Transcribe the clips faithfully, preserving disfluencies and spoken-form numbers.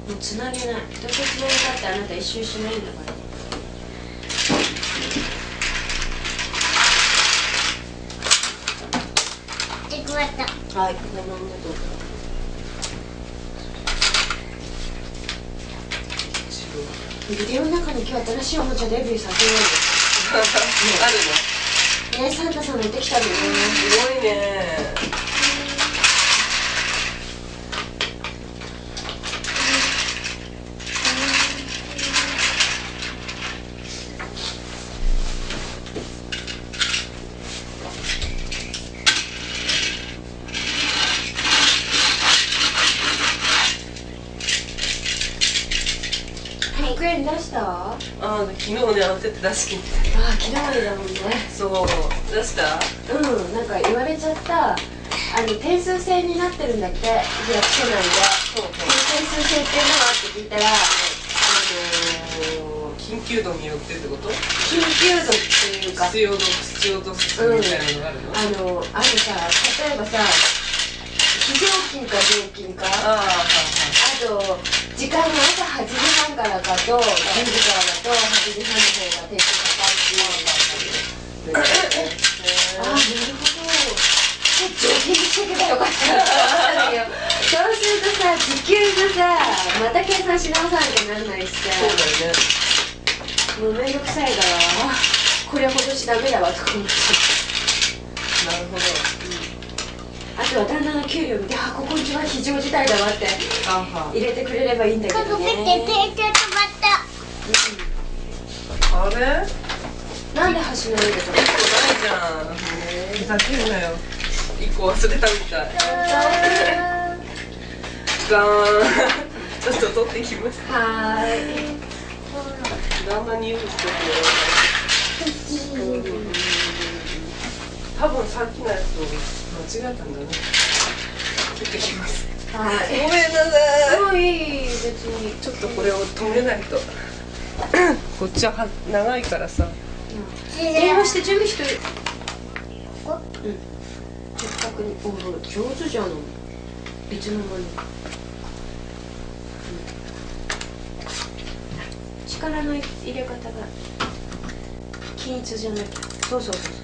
もうつなげない。どうやってつなげたってあなた一周しないんだから。 できました。 はい、このままどうぞ。ビデオの中に今日新しいおもちゃデビューさせようよ。あるの？ね、サンタさん持ってきたのね。 すごいね。 ひゃくえん出した？ああ、昨日ね、慌てて出し切って。 あ、昨日までだもんね。 そう、出した？ うん、なんか言われちゃった。あの点数制になってるんだって、役所内で。 そうそう。 点数制っていうのはって聞いたら、あのー、緊急度によってってこと？ 緊急度っていうか、 必要度、必要度数みたいなのがあるの？ あの、あとさ、例えばさ、非常勤か常勤か、 ああ、はいはい。 あと時間が朝はちじはんからかとじゅうじからだとはちじはんの方が点数高いっていうのがあって、ああ、なるほど。常勤にしとけばよかったなと思ったんだけど、そうするとさ、時給がさ、また計算し直さなきゃなんないしさ、 そうだよね。 もうめんどくさいから、あ、これは今年ダメだわとか思って。 なるほど。 あとは旦那の給料見て、あ、ここんちは非常事態だわって入れてくれればいいんだけどね。 見て、手ちょっと待った。 あれ？ なんで橋の上でとか？ ないじゃん。ふざけんなよ。一個忘れたみたい。ガーン。ちょっと取ってきます。 はーい。 旦那に言うしてくれ。多分さっきのやつと間違えたんだね。取ってきます。 はい。 ごめんなさい。 もういい、別に。 ちょっとこれを止めないと。こっちは長いからさ。 電話して準備しといて。うん。せっかくに、お、上手じゃん。いつの間に。力の入れ方が均一じゃなきゃ。そうそうそうそう。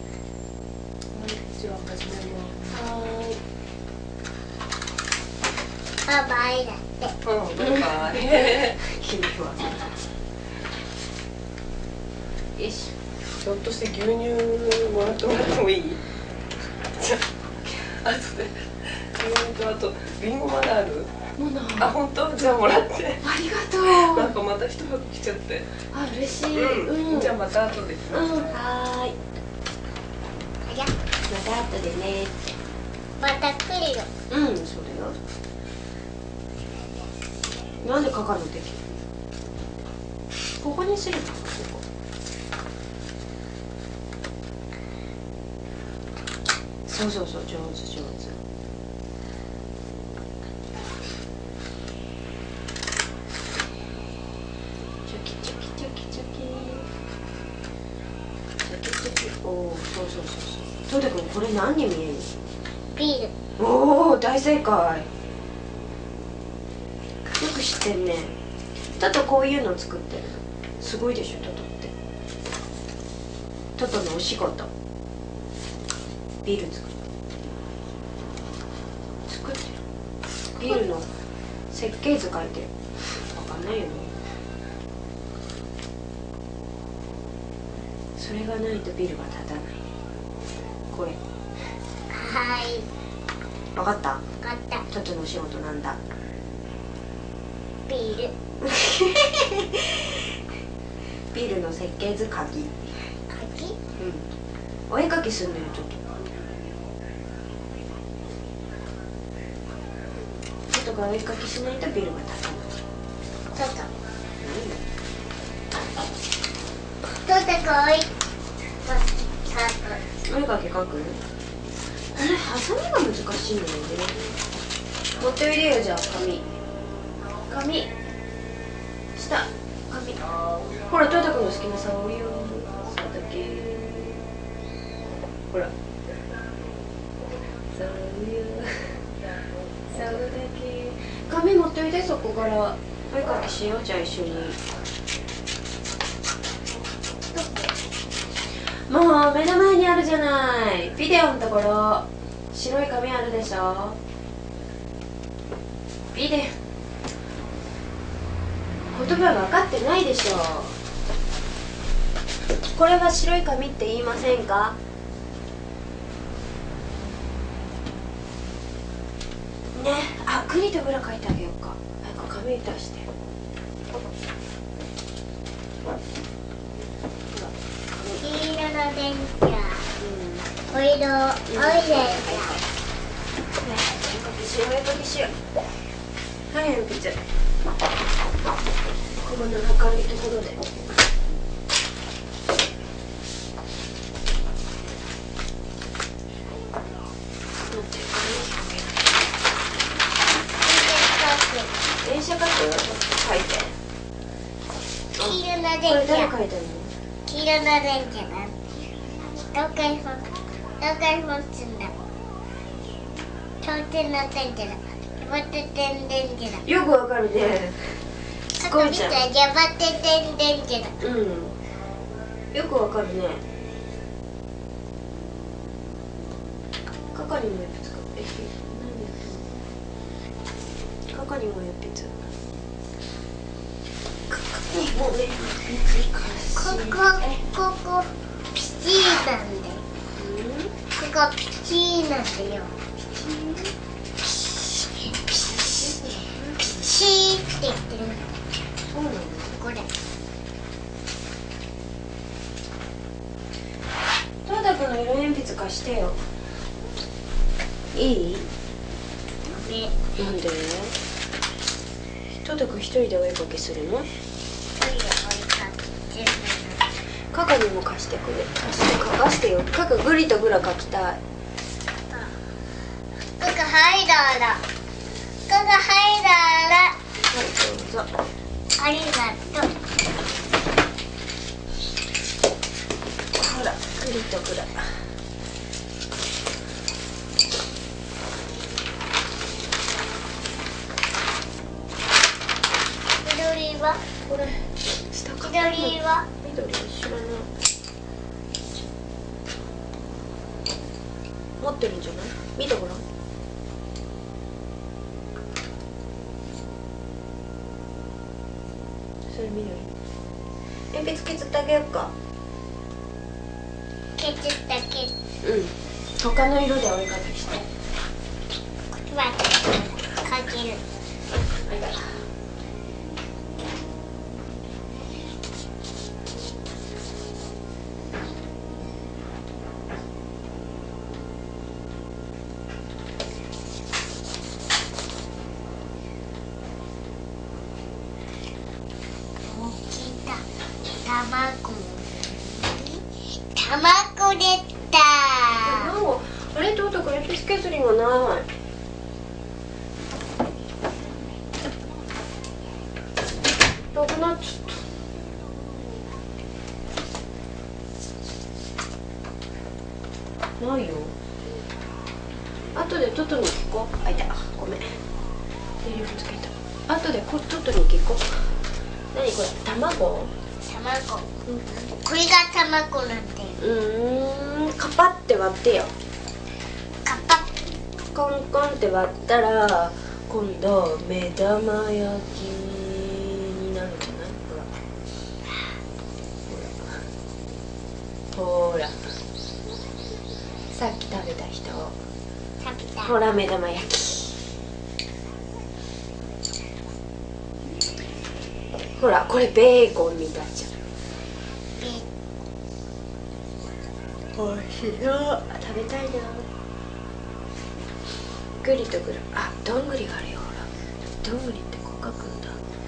じゃあ始めます。 はーい。 バイバイだって。 うん、バイバイ。 君は。よし。 ひょっとして牛乳もらってもらってもいい？じゃあ、後で牛乳とあとリンゴまだある？ もな。 あ、本当？じゃあもらって。 ありがとう。 なんかまた一箱来ちゃって。 あ、嬉しい。 うん。じゃあまた後で。 うん、はーい。 ありゃ、 また後でね。 また来るよ。 うん、そうだよ。なんでかかるのできる？ここにするの？ここ。そうそうそう、上手上手。チョキチョキチョキチョキ。チョキチョキ。おお、そうそうそうそう。トウタ君、これ何に見える？ ビール。 おお、大正解。よく知ってんね。トトこういうの作ってるの。すごいでしょ、トトって。トトのお仕事。ビール作る。作ってる。ビールの設計図書いてる。わかんないよね。それがないとビールが立たない。これ。 はーい。 わかった？ わかった。 トトのお仕事なんだ。 ビール。 ビールの設計図書き。 鍵？ うん。お絵描きすんのよ、ちょっと。ちょっとがお絵描きしないとビールが立たない。 そうそう。どうしてかわいい。 お絵描き描く？これハサミが難しいんだよね。持っておいでよ、じゃあ紙。紙。下。紙。ほら、トヨタ君の好きなさおりを。さだけ。ほら。さおりを。さおだけ。 紙持っておいて、そこからお絵かきしよう。じゃあ一緒に。もう目の前にあるじゃない。ビデオのところ白い紙あるでしょ。ビデオ、言葉分かってないでしょ。これは白い紙って言いませんか？ね、あ、グリとグラ書いてあげようか。早く紙出して。 黄色の電車、お色、おい電車。 お絵かきしよう。はい、鉛筆。ここの明るいところで。電車書く？書いて。 黄色のこれ電車。 誰書いてるの？ 黄色の電車なんどかいフォンどかいフォンつんだ頂点の電車だジャバテテン電車だよくわかるね。すごいじゃん。 ジャバテテン電車だうん。よくわかるね。係も鉛筆か。え、何やってんの？係も鉛筆。係も鉛筆ここここピチーなんだよここピチーなんだよピチーって言ってるそうなの？ これトータ君の色鉛筆貸してよ。いい？ ねなんで？トータ君一人でお絵かきするの？係も貸してくれ。貸して、書かせてよ。書くグリとグラ書きたい。 ここハイダーだここハイダーだはい、どうぞ。 ありがとうほら、グリとグラ。 緑はこれ、下か緑は緑知らない。持ってるんじゃない？見てごらん。それ緑。鉛筆削ってあげようか。 削ったけうん。他の色でお絵かきして。 待ってかけるはい。 卵卵出た卵、あれトータ君鉛筆削りがない。なくなっちゃった。ないよ。後でトトに聞こう。あ、いた。ごめん。セリフつけた。後でこトトに聞こう。何これ？卵？ 卵、うん、これが卵なんだよ。 うーん、カパって割ってよ。 カパコンコンって割ったら今度目玉焼きになるんじゃない？ほらほら、さっき食べた人、 食べたほら目玉焼き。ほらこれベーコンみたいじゃん。おいしそう。食べたいな。グリとグラ、あ、どんぐりがあるよ。ほらどんぐりってこう書くんだ。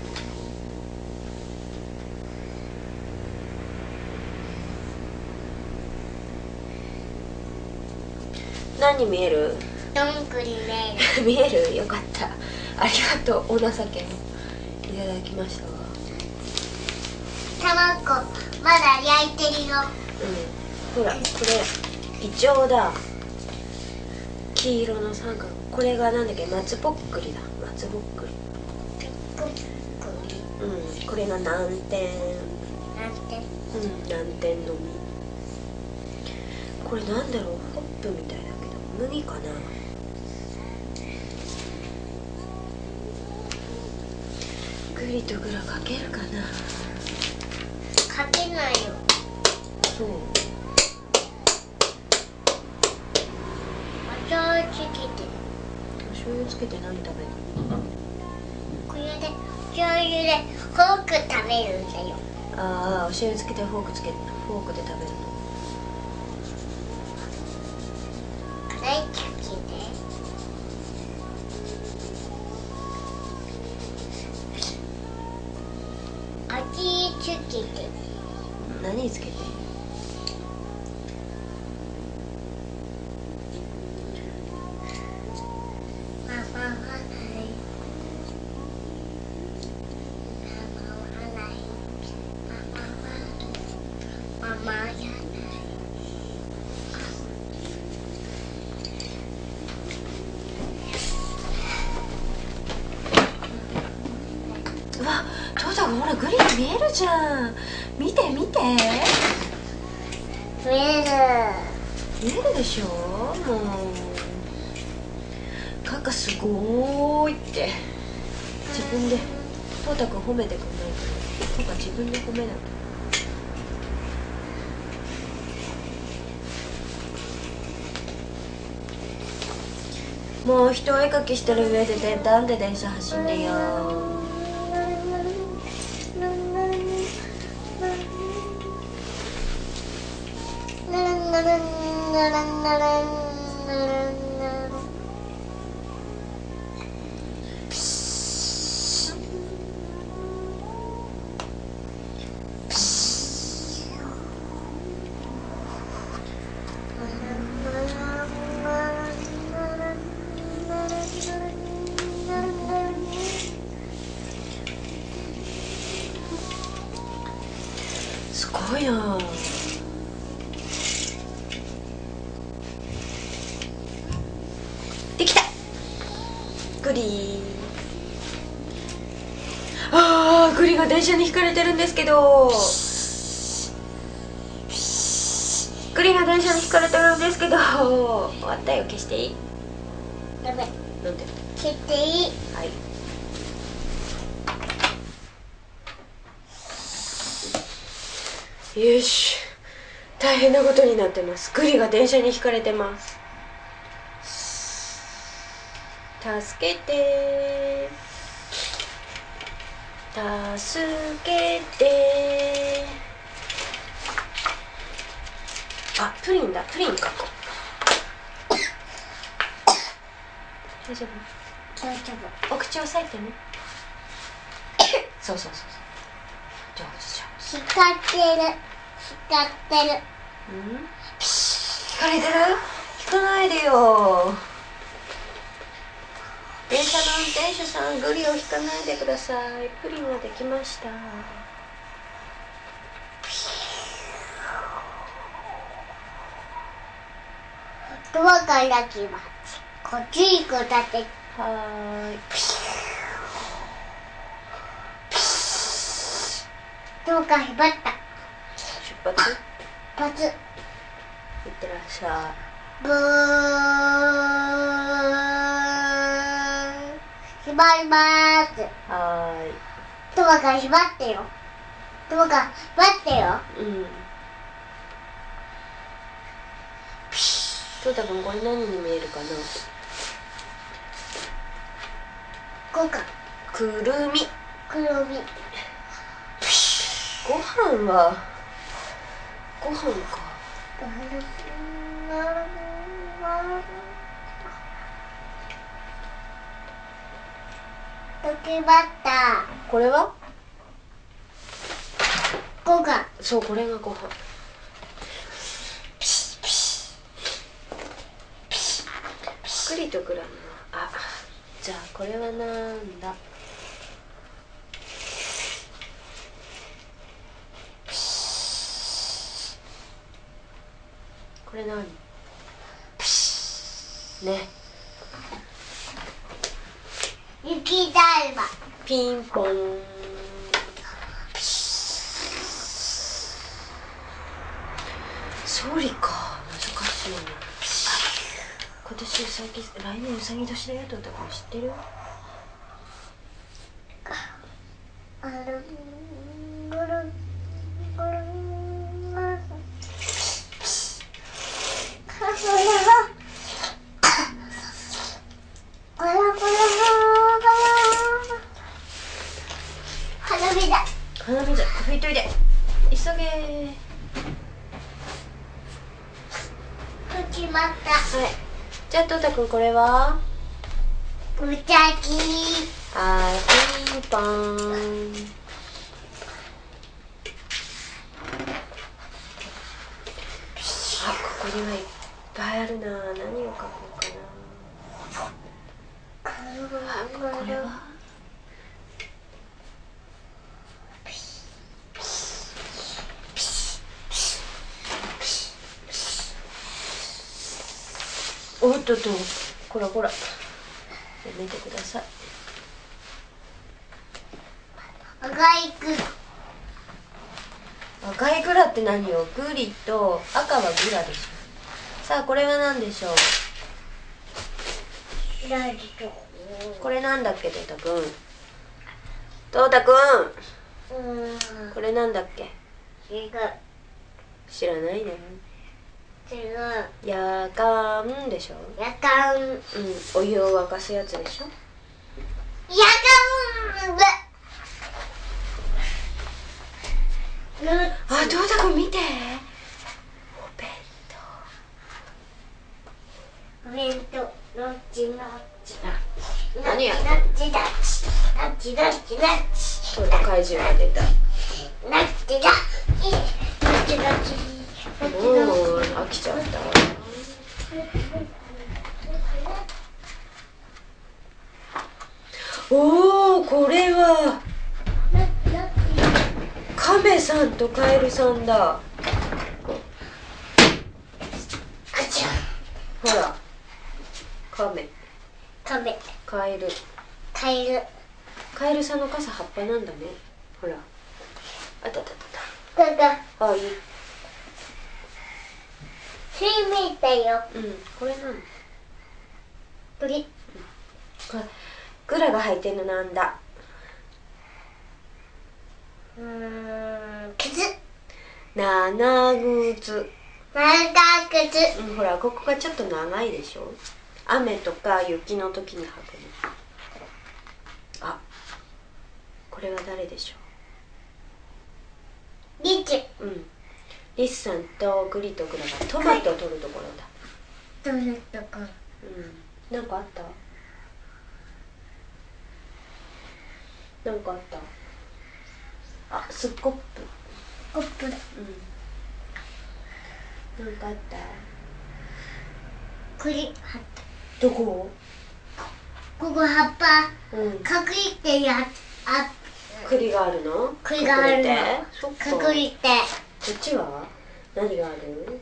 何見える？ どんぐり見える見える？よかった、ありがとう。お情けもいただきましたわ。 卵まだ焼いてるよ。 うん、ほらこれイチョウだ。黄色の三角、 これがなんだっけ、松ぼっくりだ。松ぼっくり。うん、これが南天。 南天。 うん、南天の実。これなんだろう、ホップみたいだけど麦かな。グリとグラかけるかな。 かけないよ。 そう。 お醤油つけて。 お醤油つけて何食べるの？ これで醤油でフォーク食べるんだよ。 ああ、お醤油つけてフォークつけてフォークで食べるの。 辛いチキンで。味つけて。 何つけて？ ママはない。ママはない。ママはママじゃない。 うわ、トータがほらグリーン見えるじゃん。見て見て。 見える。 見えるでしょ。もうカカすごーいって自分でトータくん褒めてくんないから、カカ自分で褒めない。もう人お絵かきしてる上ででなんで電車走んでよ。すごいな。できた。グリー。あー、グリが電車にひかれてるんですけど。グリが電車にひかれてるんですけど。終わったよ。消していい？ ダメ。 なんで？ 消していい？ はい。よし、大変なことになってます。グリが電車にひかれてます。助けて助けて。あ、プリンだ。プリンかこ大丈夫？ 大丈夫。 お口押さえてね。そうそうそうそう。上手上手。 光ってる。光ってる。 うん？引かれてる？引かないでよ。電車の運転手さん、グリを引かないでください。プリンができました。 ドアが開きます。こっち行くだけ。 はーい。 ドアが引っ張った。 出発？ パツ。 いってらっしゃい。 ブーン。閉まりまーす。 はーい。 ドアが閉まってよ。ドアが閉まってよ。 うん。トータ君、これ何に見えるかな？ こうか。 くるみ。 くるみ。 ご飯はご飯か。 時ばった。 これは？ こうか。 そう、これがご飯。グリとグラムは、あ、じゃあこれはなんだ？これ何？ね。 きだるま。 ピンポン。総理か、難しいな。今年うさぎ、来年うさぎ年だよってこと知ってる？ あるぐるぐるぐる花火だ。 花火だ、拭いといて。急げ。 拭きまった。 はい。じゃあトータくんこれは？ うちゃき。 はい、ピンポン。あ、ここにはいっぱいあるな。何を書こうかな。あ、これは？おっとっと、こらこら。やめてください。 赤いく。 赤いグラって何よ？グリと赤はグラでしょ。さあこれは何でしょう？これなんだっけ、トータくん。トータくん。 うん。 これなんだっけ？ 違う。 知らないね。 違う。 やかんでしょ。 やかん。うん。 うん、お湯を沸かすやつでしょ。 やかん。 あ、トータくん見て。お弁当。 お弁当。どっちどっちだ。 何や？ どっちだ。どっちどっちどっち。 トータ怪獣が出た。 どっちだ。どっちどっち。 もう飽きちゃった。おお、これはカメさんとカエルさんだ。ほら、カメ、 カメ、 カエル、 カエル。 カエルさんの傘葉っぱなんだね。ほら、あたたたここ。 た。あ、いい。 水見たよ。 うん、これ何？ これ。 これグラが入ってんのなんだ？ うーん、靴。 長靴。 長靴。 うん、ほらここがちょっと長いでしょ。雨とか雪の時に履くの。あ、これは誰でしょリチ。 う？うん、リスさんとグリとグラがトマトを取るところだ。 どうなったか。 うん、なんかあった？なんかあった？あ、スコップ。 コップだ。 うん。なんかあった？ 栗。 どこ？ ここ葉っぱ。 うん。 隠れてやあ。 栗があるの？ 栗があるの。 そっか。 隠れて。 こっちは何がある？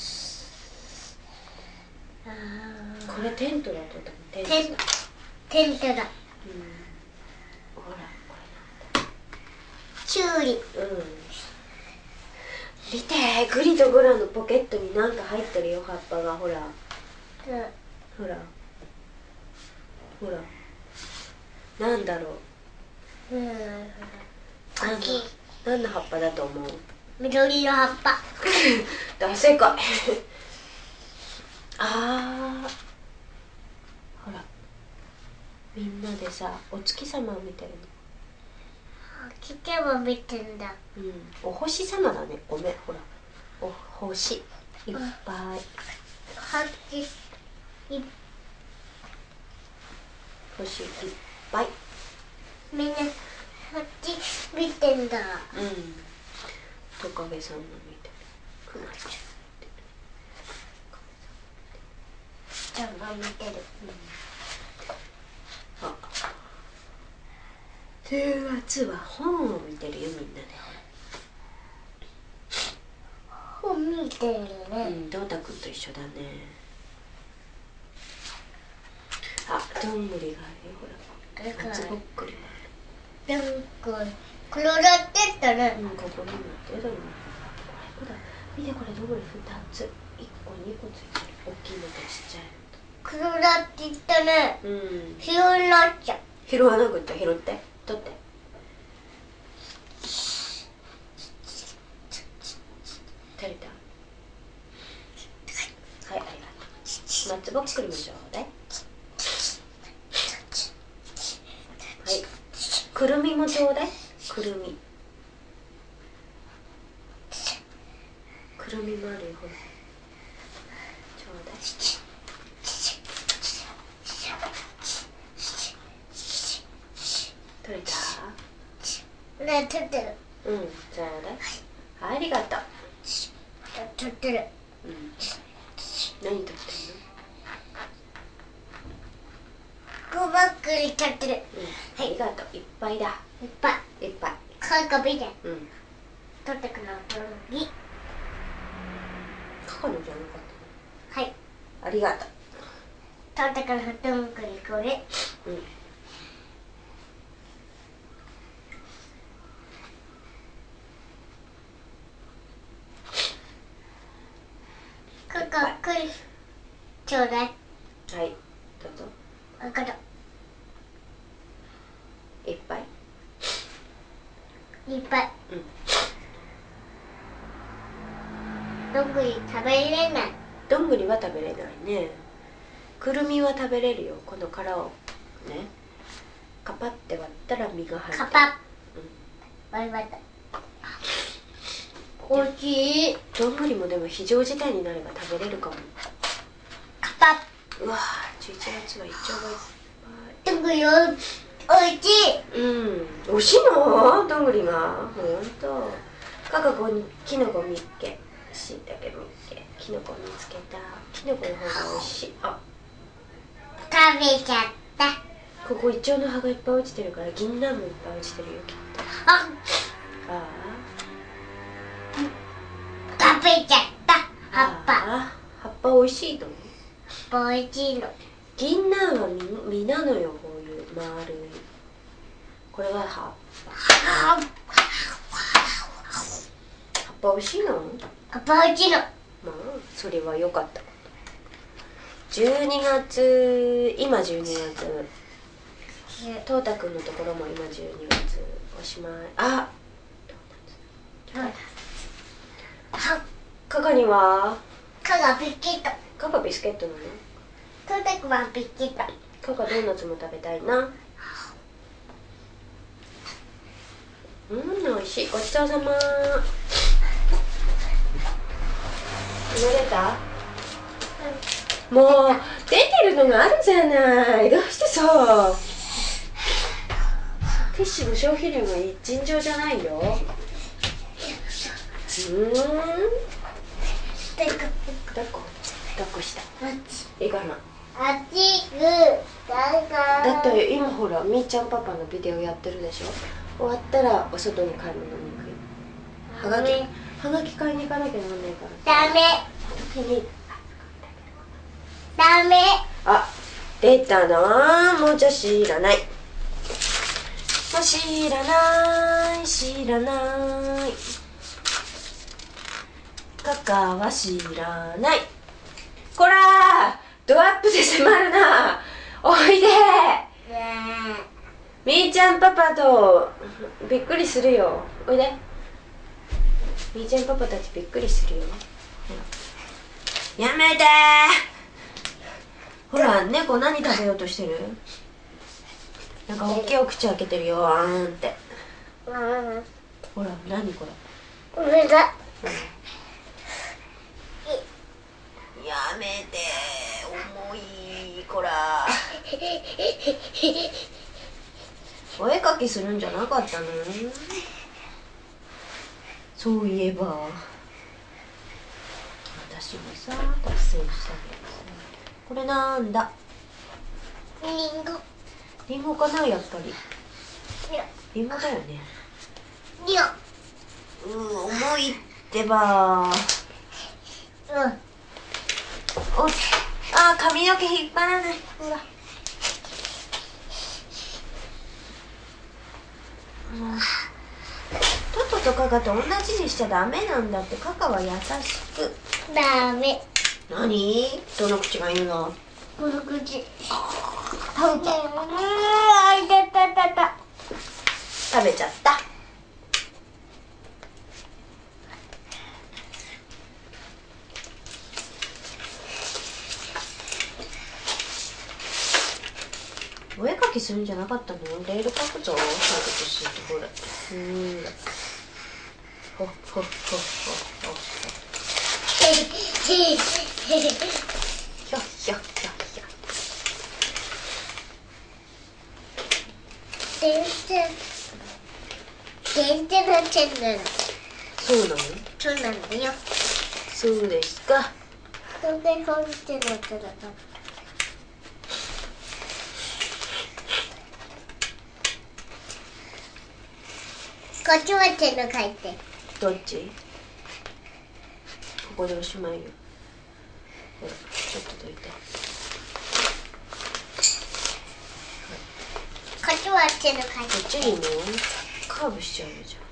これテントだと思う。テント。 テンテントだ。 うん。ほらこれなんだ。 キュウリ。 うん。見て、グリとグラのポケットになんか入ってるよ、葉っぱが。ほら。 うん。 ほら。ほら。なんだろう。 うん。 何の何の葉っぱだと思う？ 緑の葉っぱ。 大正解。ああ。ほら。みんなでさ、お月様を見てるの。 来ても見てんだ。 うん。お星様だね。ごめん、ほら。お星いっぱい。 はち。い。 星いっぱい。 みんな。はち。見てんだ。 うん。トカゲさんも見てる。クマちゃん。 ちゃんが見てる。 うん、あ、じゅうがつは本を見てるよ、みんなで。 本見てるね。 うん、どうたくんと一緒だね。あ、どんぐりがあるよ、ほら。 松ぼっくり。 なんか転がってったら、 うん、ここにもあって、どれも。これ、ほら、見てこれどれふたつ、いっこ、にこついてる。大きいのとちっちゃいのと。 転がっていったら、 うん。 拾いなっちゃう。 拾わなくて、拾って、取って。取れた。はい、ありがとう。松ぼっくりもちょうだい。はい。くるみもちょうだい。くるみ。くるみもあるよ、ほら。ちょうだい。取れた？ ね、取ってる。 うん、ちょうだい。はい、ありがとう。 取ってる。 うん。何取ってんの？ 小ばっくり取ってる。 うん、ありがとう。いっぱいだ。 いっぱい。 いっぱい。 かかびで。 うん。 取ってくの。に。 カカのじゃなかったの？ はい。 ありがとう。 取ってくのどんぐりこれ。 うん。 かかくり。ちょうだい。 はい、どうぞ。 わかった。 いっぱい。 いっぱい。 うん。 どんぐり食べれない。 どんぐりは食べれないね。くるみは食べれるよ。この殻をね、カパって割ったら実が入ってる。 カパッ。 うん。 割り割った。おいしい。 どんぐりもでも非常事態になれば食べれるかも。 カパッ。 うわー、じゅういちがつはイチョウがいっどんぐりおおいしい。 ぱい。うん、美味しいの？どんぐりが。ほんと。かかこにきのこみっけ、しいたけみっけ、きのこ見つけた。きのこの方が美味しい。あ、 食べちゃった。 ここイチョウの葉がいっぱい落ちてるから銀杏もいっぱい落ちてるよ、きっと。 あ、 あ食べちゃった葉っぱ。 あ、葉っぱ美味しいと思う。 おいしいの。 銀杏は実実なのよ、こういう丸い。これは葉っぱ。 葉っ葉っぱ美味しいの？ ぱおいしいの。 まあ、それは良かったこと。じゅうにがつ、今じゅうにがつ。トータくんのところも今じゅうにがつ。おしまい。あ、 ドーナツ。は、 カカにはかがビスケット。 カカビスケットなの？ トータくんはビスケット。 カカドーナツも食べたいな。うん、美味しい。ごちそうさま。寝れた？もう出てるのがあるじゃない。どうしてそう。ティッシュの消費量が尋常じゃないよ。うーん。 てか、 抱っこ抱っこした。 あっち。 いいかな。 あっちぐだがだって今ほらみーちゃんパパのビデオやってるでしょ。終わったらお外に買い物に行くよ。はがきはがき買いに行かなきゃなんないからダメ時に。 ダメ。 あ、出たな。もうじゃ知らない。もう知らない知らない。カカは知らない。こらー、ドアップで迫るな。おいでみーちゃんパパとびっくりするよ。おいで。みーちゃんパパたちびっくりするよ。やめてー。ほら、猫何食べようとしてる？なんか大きいお口開けてるよ、あーんって。 うん。 ほら、何これ。 上が。 やめてー、重い、こら。お絵かきするんじゃなかったの？そういえば私もさ、脱線したけどさ。これなんだ？ リンゴ。 リンゴかな、やっぱり。 いや。 リンゴだよね。 いや。 うー、重いってばー。 うん。 おっ、あー、髪の毛引っ張らない。ほら。 もうトトとカカと同じにしちゃダメなんだって。カカは優しく。 ダメ。 何？どの口が言うの？ この口。食べちゃう。 あいたたたた。 食べちゃった。お絵描きするんじゃなかったの？レール描くぞ。そういうことするとほら。うーん。ほっほっほっほっほっほ。ひょひょひょひょ。 全然全然なっちゃうんだよ。 そうなの？ そうなんだよ。 そうですか。 そんなに本気でなったらこっちは手の書いて。 どっち？ここでおしまいよ。ほら、ちょっとどいて。 こっちは手の書いて。 こっちにもカーブしちゃうよじゃん。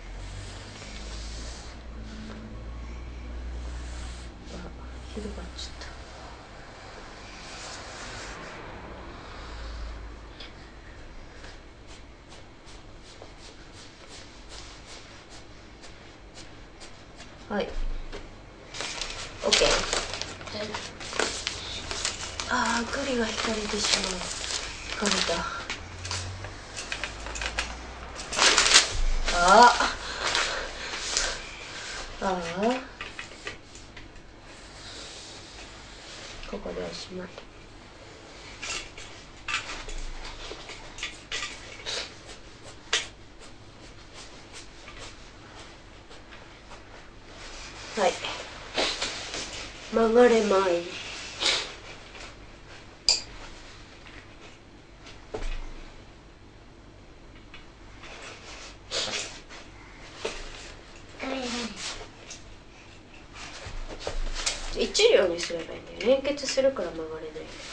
あ、広がっちゃった。はい。オッケー。ああ、栗が引かれてしまう。引かれた。ああ。ああ。ここでおしまい。はい。曲がれまい。一両にすればいいんだよ。連結するから曲がれない。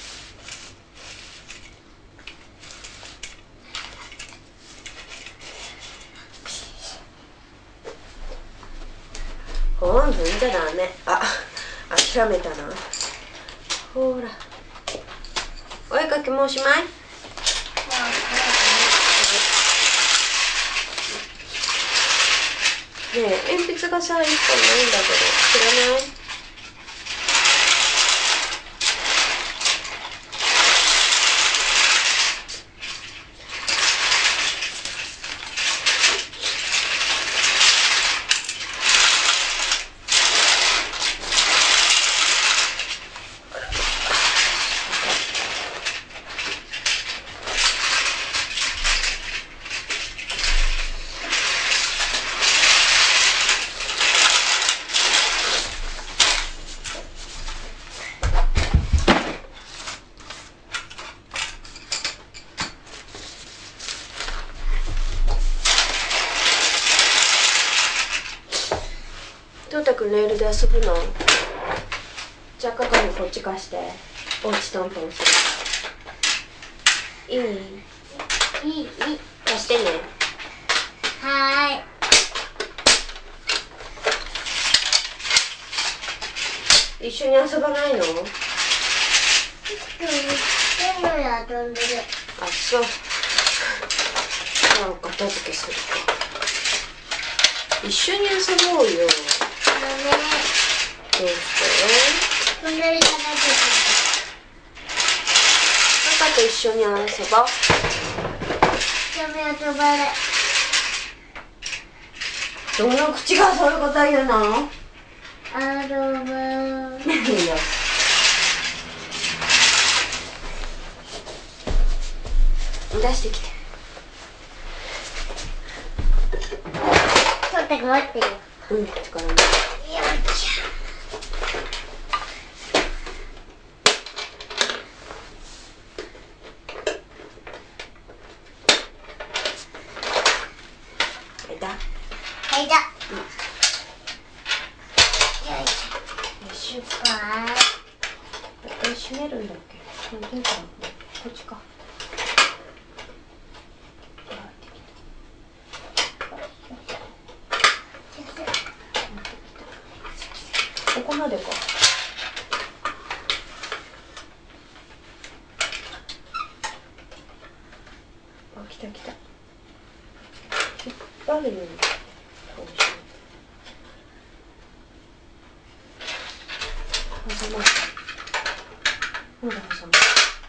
ほん、踏んじゃダメ。あ、諦めたな。ほら。お絵かきもうおしまい？ねえ、鉛筆がさ、一本ないんだけど、知らない？トータくんレールで遊ぶの？じゃあカカにこっち貸して。おうちトントンする。いい？ いい、いい。 貸してね。 はーい。 一緒に遊ばないの？ でも遊んでる。 あ、そう。じゃあお片付けするか。一緒に遊ぼうよ。どうして？ こんなに話してパパと一緒に遊ぼう。 やめよとばれ。 どの口がそういうこと言うの？ あどば。 いいよ。出してきて。 取って待ってよ。 うん、力に。 よいしょ。 はいだ。 はいだ。 うん。 よいしょ。 よいしょ。 わこれ閉めるんだっけ？どうかな？こっちか。 来た来た。引っ張るようにこうしよう。挟まる。ほら挟まる。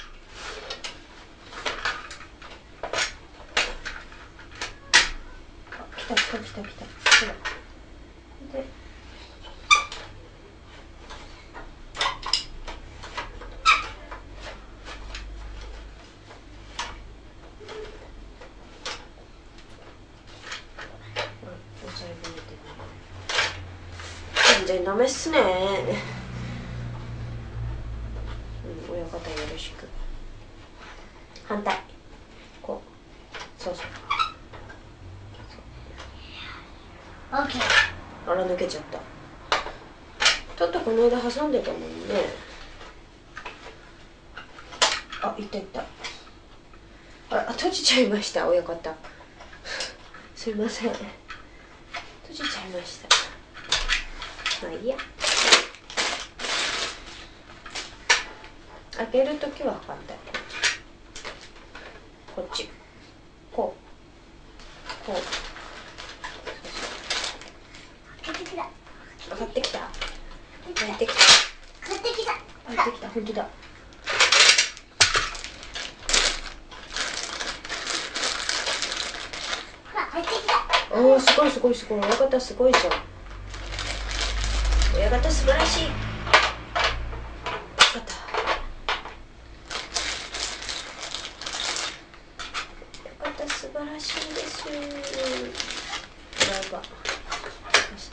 あ、来た来た来た来た。ほら。で。全然ダメっすね。うん、親方よろしく。反対。こう。そうそう。 オッケー。 あら抜けちゃった。ちょっとこの間挟んでたもんね。あ、いったいった。あら閉じちゃいました親方。すいません。閉じちゃいました。まあいいや。開けるときは反対。こっち。こう。こう。 買ってきた。 買ってきた。買ってきた。 買ってきた。 買ってきた。本当だ。 ほら、買ってきた。 おお、すごいすごいすごい。親方すごいじゃん。親方素晴らしい。よかった。親方素晴らしいです。フライパン貸して。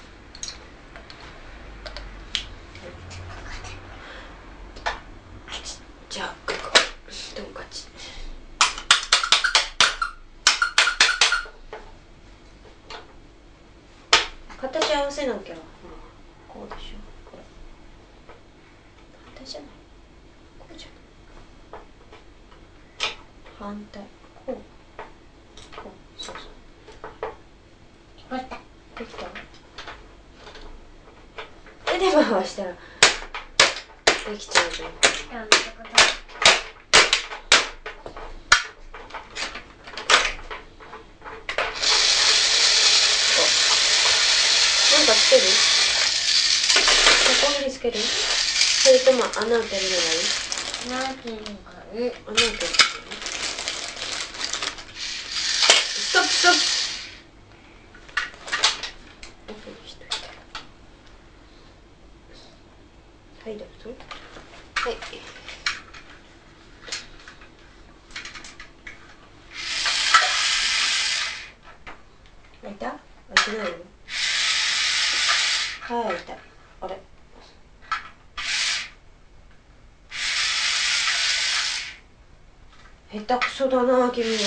じゃあここトンカチ。形合わせなきゃ。こうでしょ。これ反対じゃない。こうじゃない。反対。こう。こう。そうそう。 終わった。 できた。手で回したらできちゃうじゃん。 あ、見たことない。 なんかつける？ここにつける？それとも穴開けるのがいい？ 穴開けるのがいい。 穴開けるのがいい？ストップストップ。オフにしといて。はいどうぞ。はい。開いた？開いてないよ。はい、開いた。あれ？下手くそだな君は。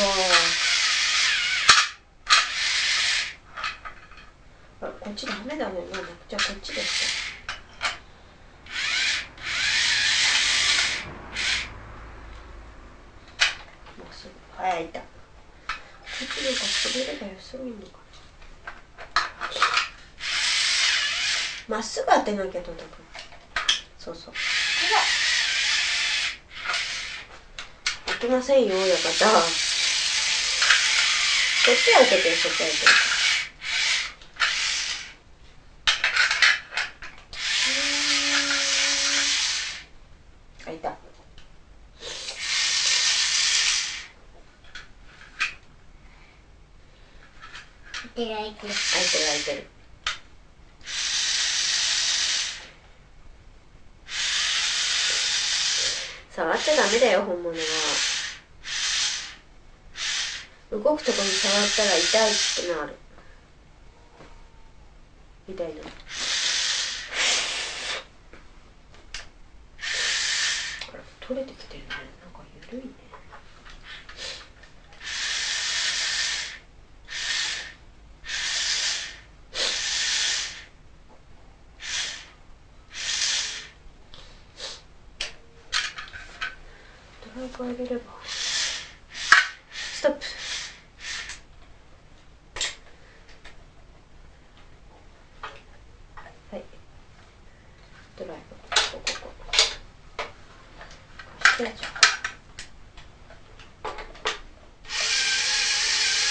あ、こっちダメだね。なんだ。じゃあこっちですか。もうすぐ。はい、開いた。こっちなんか滑ればよすぎんのかな。まっすぐ当てなきゃとだく。そうそう。開けませんよ親方。こっち開けて、そっち開いて。開いた。 開いてる開いてる。 開いてる開いてる。触っちゃダメだよ本物は。動くとこに触ったら痛いってなる。痛いの。あら取れてきてるね。なんか緩いね。ドライバー入れれば。ストップ。はい。ドライバーここここ。貸してじゃあ。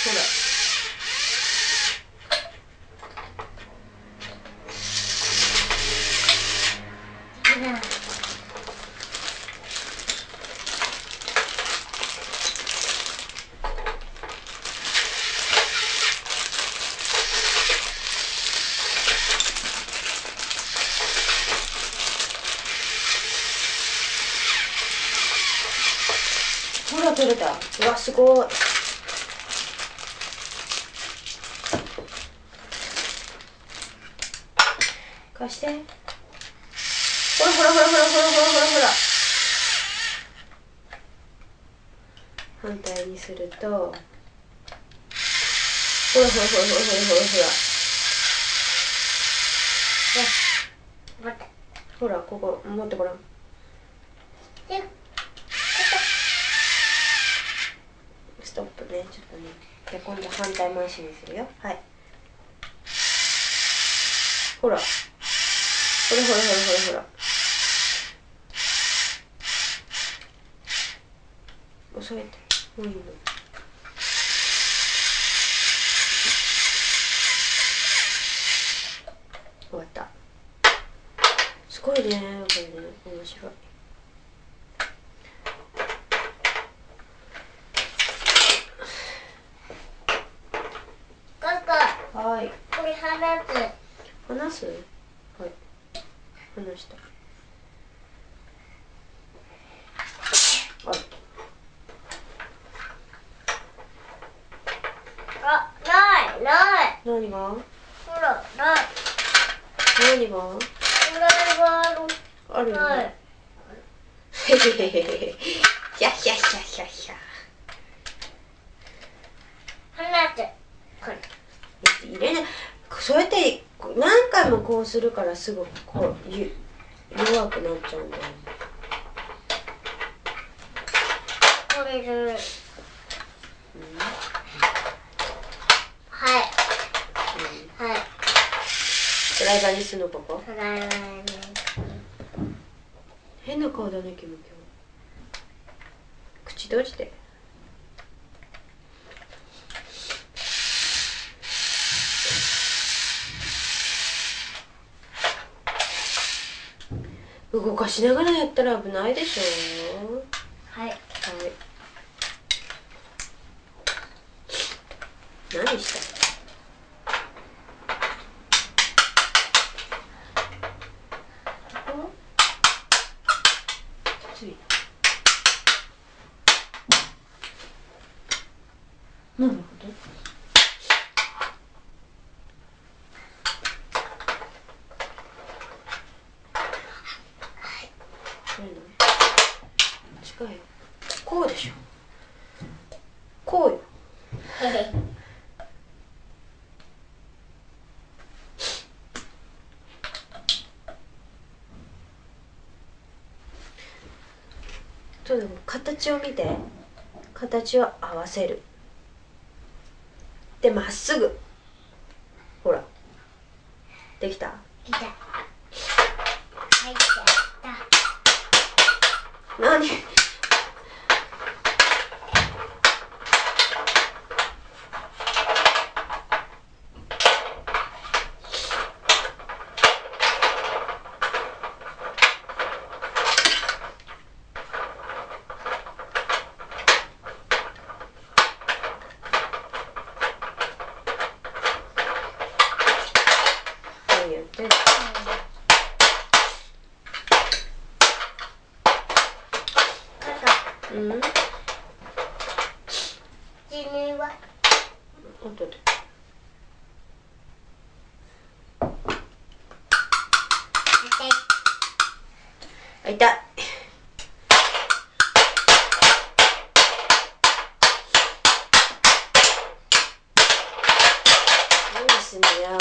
ほら取れた。うわすごい。貸して。ほらほらほらほらほらほらほらほら。反対にすると、ほらほらほらほらほらほらほら。ほらここ持ってごらん。ストップね、ちょっとね。じゃ今度反対回しにするよ。はい。ほら。ほらほらほらほらほら。押さえて。もういいの。終わった。すごいね、これね、面白い。はい。 これ離す。 離す？はい。離した。はい。 あ、ないない。 何が？ ほら、ない。 何が？ これがある。 あるよない。 ね。へへへへへ。ひゃひゃひゃひゃひゃ。 離す。これ。 入れない。そうやって何回もこうするからすぐこうゆ弱くなっちゃうんだよ。 これで。うん、はい。うん、はい。 ドライバーにするのここ？ ドライバーに。 変な顔だね君今日。口閉じて。動かしながらやったら危ないでしょ。 はい。はい。 何した？なるほど。近いよ。こうでしょ。こうよ。とでも形を見て。形を合わせる。でまっすぐ。ほら。できた？ できた。はい、やった。 何？うん。 授乳は？ 後で。あ、痛い。何すんだよ。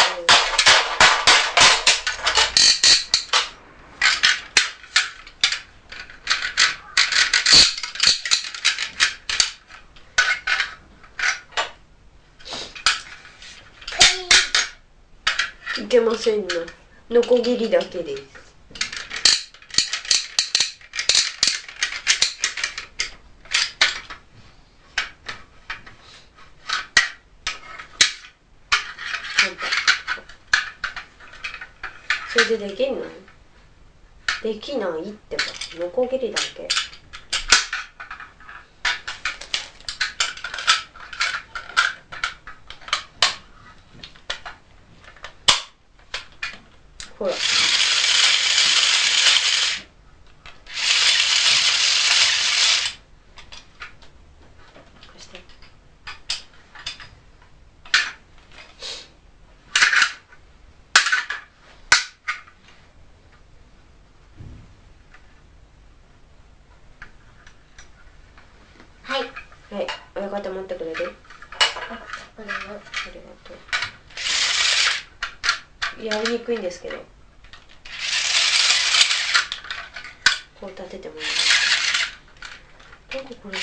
いけませんな。ノコギリだけです。 それでできんの？できないってば、ノコギリだけ。ほら。 はい。 はい、親方持ってくれる？ あ、これも。 ありがとう。やりにくいんですけど。こう立ててもらいます。なんかこれ。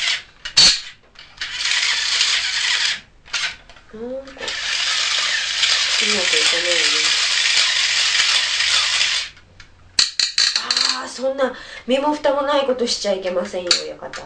なんか。うまくいかないよね。ああ、そんな身も蓋もないことしちゃいけませんよ、親方。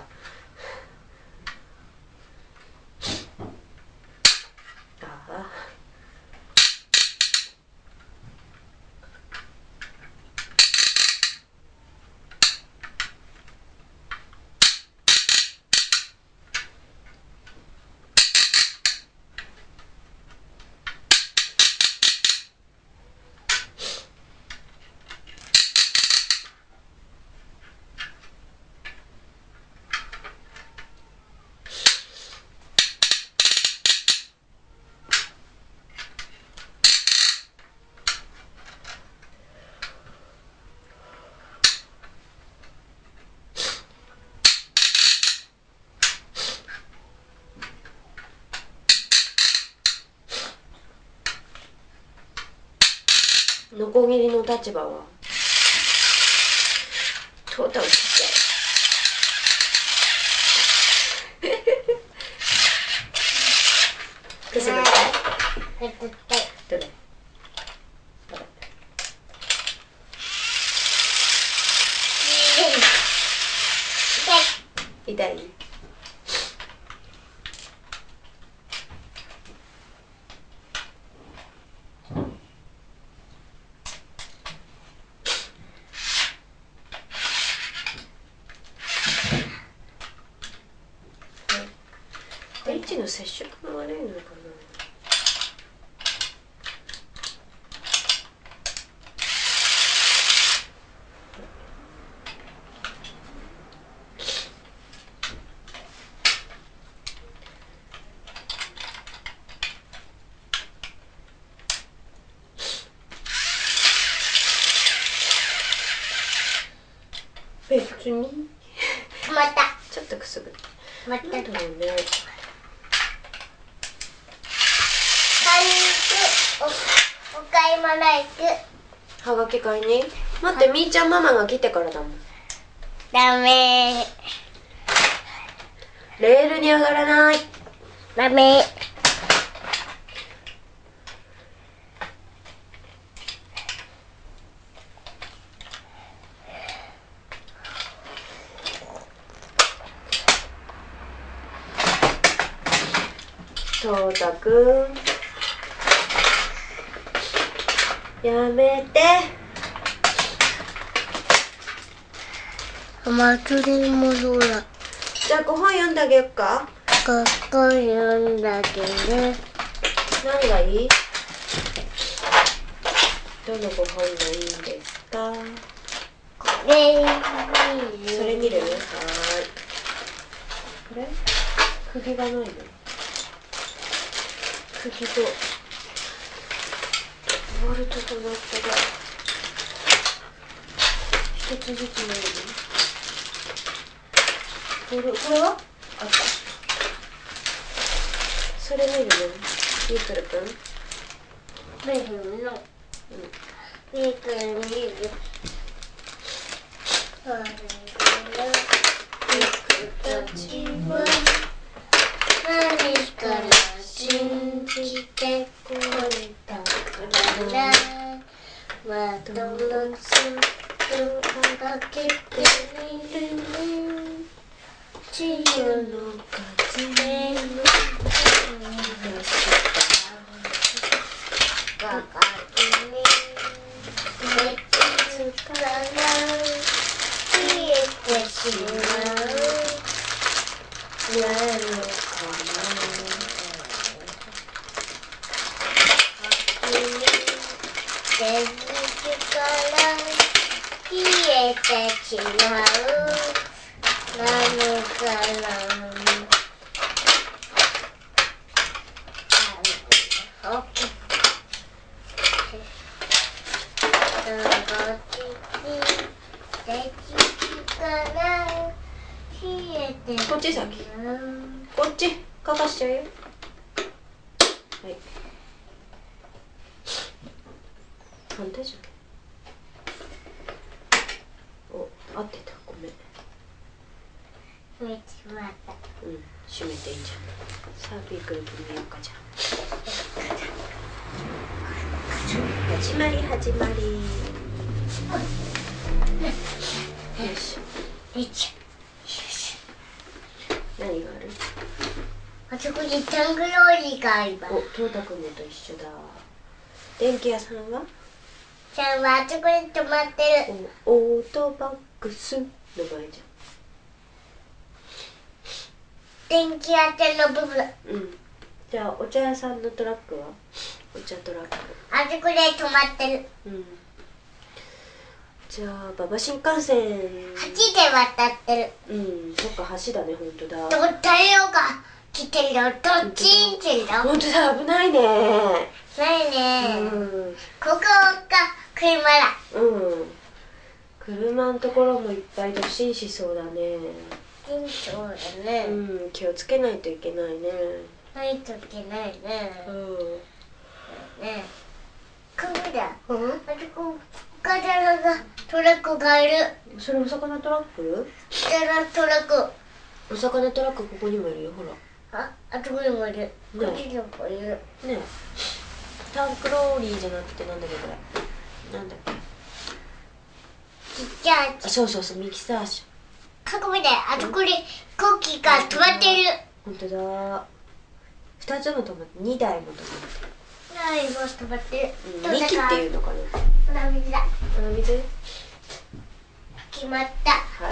ノコギリの立場はトータルちっちゃい。くすぐったい。 くすぐったい。 どれ？どれ？痛い？位置の接触が悪いのかな。別にまたちょっとくすぐってまたなんだろうね。 お買い物行く。 はがき買いに。待って、みーちゃんママが来てからだもん。 ダメ。 レールに上がらない。 ダメ。 そうたくん、やめて。 祭りもそうだ。 じゃあご本読んであげよっか。 ここ読んだけど。 何がいい？どのご本がいいんですか？ これ見る。 それ見る？はーい。これ？釘がないの？釘とボルトとナットが一つずつ見るの？これ、これは？あった。それ見るの？ミークルくん？ 見るの。ミークル見る。あれ僕たちは何から信じてこれたから窓の外がけてみるね。自由の風の出したばかりにて違う何かなあっこっち先こっちかかしちゃうよ。はい反対じゃん。お、合ってた。ごめん。 閉めちまった。 うん、閉めていいんじゃん。さあピークル君見ようかじゃん。始まり始まり。よし。 よいしょ。 何がある？ あそこにタングローリーがあります。 お、トータ君のと一緒だ。電気屋さんは？ じゃああそこに止まってる。 お、オートバックスの前じゃん。 電気屋さんの部分。 うん。じゃあお茶屋さんのトラックは？お茶トラック。 あそこで止まってる。 うん。じゃあ馬場新幹線。 橋で渡ってる。 うん、そっか橋だね、本当だ。 ど太陽が来てるよ。どっちんちんだ。 本当だ、危ないね。 ないね。 うん。 ここが車だ。 うん。車のところもいっぱい突進しそうだね。 そうだね。 うん、気をつけないといけないね。 ないといけないね。 うん。 ね。ここだ。 うん？ あそこガラがトラックがいる。 それお魚トラック？ ガラトラック。 お魚トラックここにもいるよ、ほら。 あ、あそこにもいる。こっちにもいる。 ねえ。タンクローリーじゃなくてなんだっけこれ。なんだっけ。 ちっちゃい。 あ、そうそうそう、ミキサー車。 かこめで、あそこに飛行機が止まってる。 本当だ。二つも止まって、二台も止まって。 はい、もう止まってる。 うん、ミキっていうのかな。 お水だ。 お水。 決まった。 はい。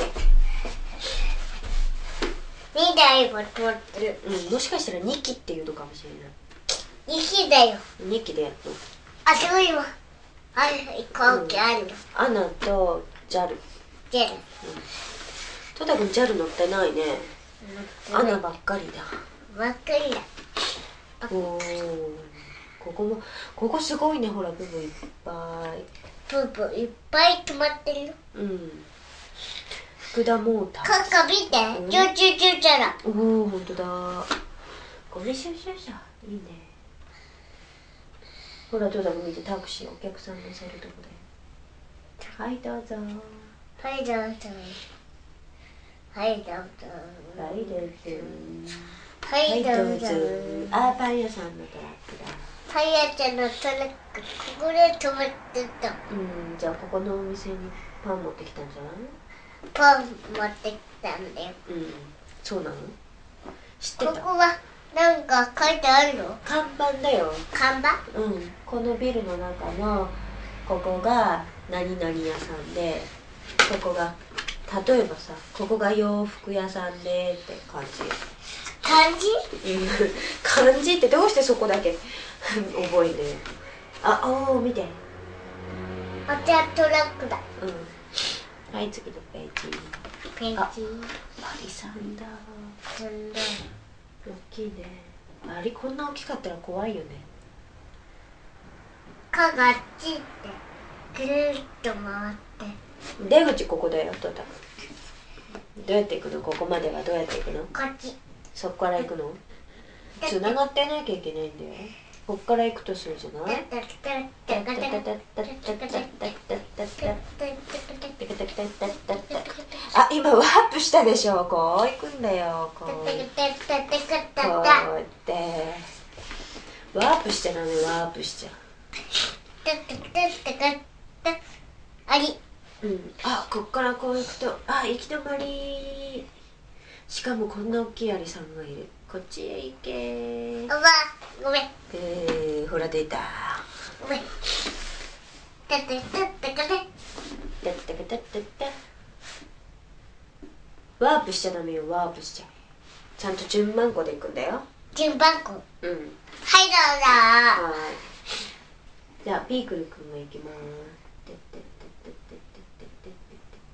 にだいも止まってる。 うん、もしかしたら二機っていうのかもしれない。 にきだよ。 二機でやっと。 あそこにもある飛行機あるの。 アナとジャル。 ジェル。 トタ君ジャル乗ってないね。アナばっかりだ。 ばっかりだ。 おー、ここもここすごいね、ほら部分いっぱい。 ブーブーいっぱい止まってるよ。 うん。福田モーター。 カカ見て。 うんチューチューチューチャラ。 おお、本当だ。これシュシュシュいいね。ほら、トタ君見て、タクシーお客さん乗せるとこだよ。はいどうぞ。 はいどうぞ。はいどうぞ。 はいどうぞ。 はいどうぞ。 あー、パン屋さんのトラックだ。 パン屋ちゃんのトラック、ここで止まってた。 うん、じゃあここのお店にパン持ってきたんじゃない？ パン持ってきたんだよ。 うん、そうなの？知ってた？ ここはなんか書いてあるの？ 看板だよ。 看板？ うん、このビルの中のここが何々屋さんで、ここが例えばさ、ここが洋服屋さんでって感じ。 漢字？ 漢字ってどうしてそこだけ覚えてる？あ、おー、見て。 あ、じゃあトラックだ。 うん。はい、次のページ。 ペンチ。 バリさんだ。 そんな。 大きいね。あれこんな大きかったら怖いよね。 かがあっちってぐるっと回って。 出口ここだよ、トタ君。どうやって行くの？ここまではどうやって行くの？ こっち。 そっから行くの？つながってなきゃいけないんだよ。こっから行くとするじゃない？あ、今ワープしたでしょ。こう行くんだよ。こうこうやってワープしちゃダメ。ワープしちゃあり。 う。うん。あ、こっからこう行くと、あ、行き止まり。しかもこんな大きいアリさんがいる。こっちへ行け。 おばあ、ごめん。 えー、ほら出た。 ごめん。たってたってかね。 たったかたったった。ワープしちゃダメよ。ワープしちゃう。ちゃんと順番こで行くんだよ。 順番こ。 うん。 はい、どうぞ。 はい。じゃあピークル君が行きます。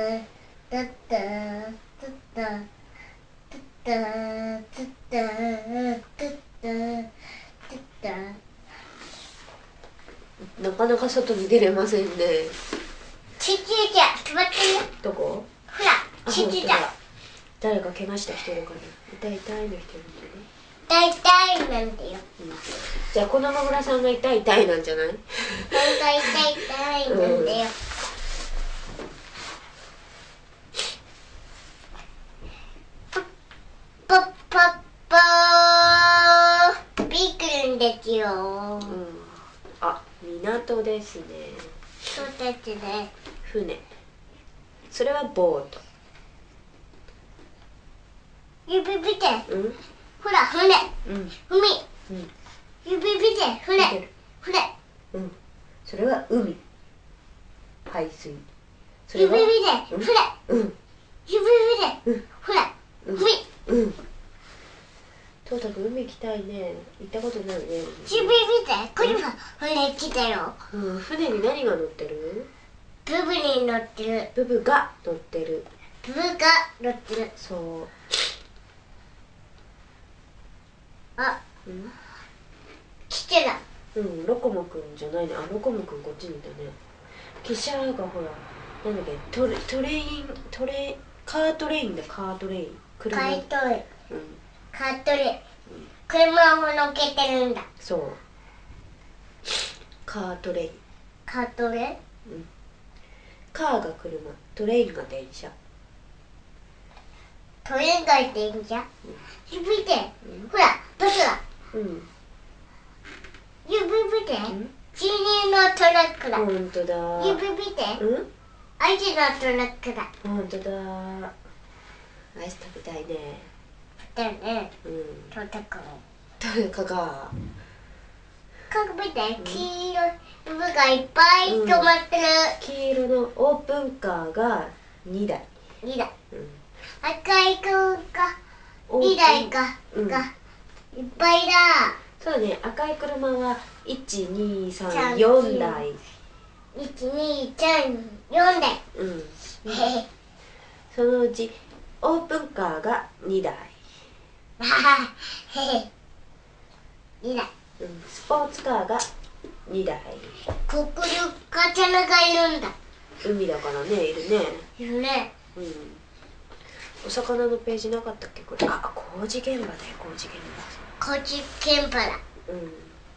タタタタタタタタタなかなか外に出れませんね。 ちっちゃい、止まってるよ。 どこ？ ほら、 あ、 ちっちゃい。 誰か怪我した人いるかな。痛い痛いの人いるんだね。 痛い痛いなんだよ。 うん、じゃあこの野村さんが痛い痛いなんじゃない？ 本当痛い痛いなんだよ。ポッポッポーピー来るんですよ。 うん。あ、港ですね。 そうですね。 船。それはボート。 指見て。 うん。 ほら、船。 うん。 海。 うん。 指見て。船。 見てる。 船。 うん。それは海。排水。それは指見て。 うん船。 うん。 指見て。 うん船。 うん海。 うん。トータくん海行きたいね。行ったことないね。 指見て。これは船来たよ。 うん。船に何が乗ってる？ ブブに乗ってる。 ブブが乗ってる。 ブブが乗ってる。 そう。 あ、 うん。 来てた。 うん、ロコモくんじゃないね。あ、ロコモくんこっちにいたね。汽車がほら、なんだっけ、トレ、トレイン、トレ、カートレインだ、カートレイン。車。 カートレイン。 うん。 カートレイン。車を乗っけてるんだ。 そう。カートレイン。 カートレイン。 うん。カーが車、トレインが電車。 トレインがいていいんじゃん。指見て。 うん。 ほら、バスだ。 うん。 指見て。 うん。 チーニーのトラックだ。 ほんとだ。 指見て。 うん。 アイスのトラックだ。 ほんとだ。アイス食べたいね。 だよね。 うん。 トラックの。 誰かが。 かく見て。黄色い部がいっぱい止まってる。 黄色のオープンカーがにだい。 にだい。 うん。 赤い車がオープンにだいか、 うんがいっぱいだ。 そうだね、赤い車はいち、に、さん、よんだい。 いち、に、さん、よんだい。 うん。 へへ。 そのうちオープンカーがにだい。 ははへへ。にだい。 うん、スポーツカーがにだい。 ここにガチャナがいるんだ。 海だからね、いるね。 いるね。 うん。お魚のページなかったっけこれ。あ、工事現場だよ、工事現こっちケンパだ。 場。うん。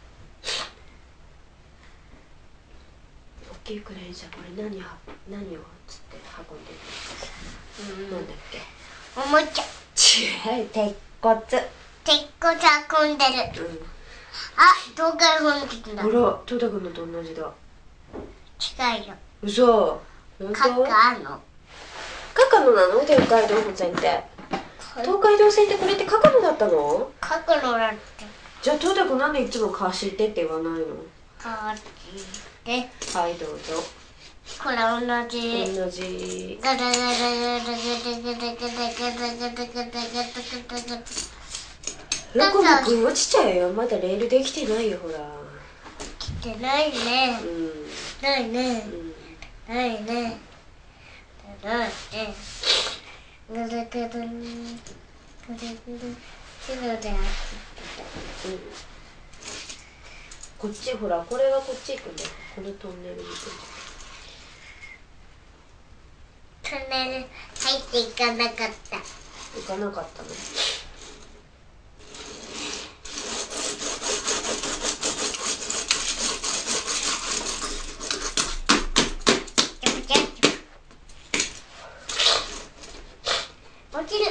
大きいクレーン車、これ何は、何をつって運んでるの？なんだっけ？ おもちゃ。 違う、鉄骨。 鉄骨運んでる。 うん。 あ、東海本気だ。 ほら、トダ君のと同じだ。 近いよ。 嘘。本当？ カッカあんの？ カカノなの？東海道線って。東海道線ってこれってカカノだったの？ カッカのだって。 じゃあトダ君なんでいつも貸してって言わないの？ カーチで、 はいどうぞ。 これ同じ。 同じ。 ガタガタガタガタガタガタガタガタガタガタガタガタ。 ロコモ君落ちちゃうよ。まだレールできてないよほら。 来てないね。 うん。 ないね。 うん。 ないね。ないね。ガタガタガタガタガタガタ。 こっちほら、これがこっち行くんだよ。このトンネルに行くんトンネル入っていかなかった。 行かなかったの？ 落ちる。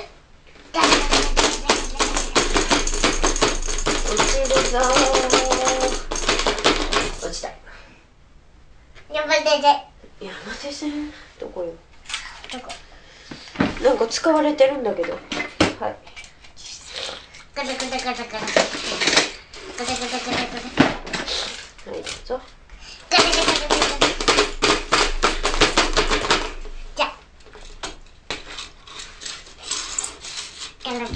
落ちるぞー。落ちた。 手線どこよ。 どこ？ なんか使われてるんだけど。はい。 ガタガタガタガタガタガタガタガタガタ。 はい、どうぞ。 ガタガタガタガタ。じゃ。ガタガタ。ガタガタガタガタ。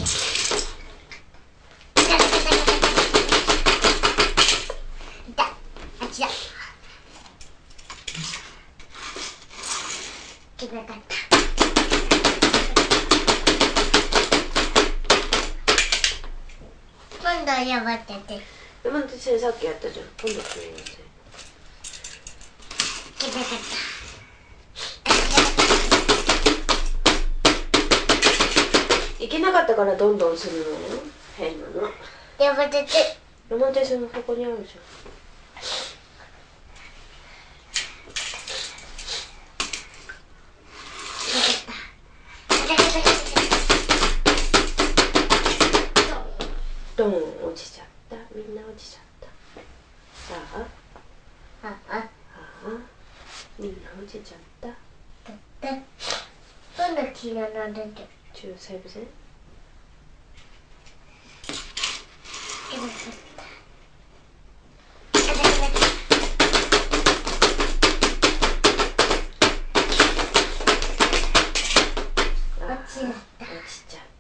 いた。あっちだ。ガタガタ。今度は山手て。 山手線さっきやったじゃん。今度すみません。 ガタガタ。 行けなかったからどんどんするのよ。変なの。 山手て。 山手線のそこにあるじゃん。ドン落ちちゃった。みんな落ちちゃった。さあ、 ああ。 ああ、みんな落ちちゃった。 で、どんな黄色の出てる？ 中西部線。 落ちちゃった。 落ちちゃった。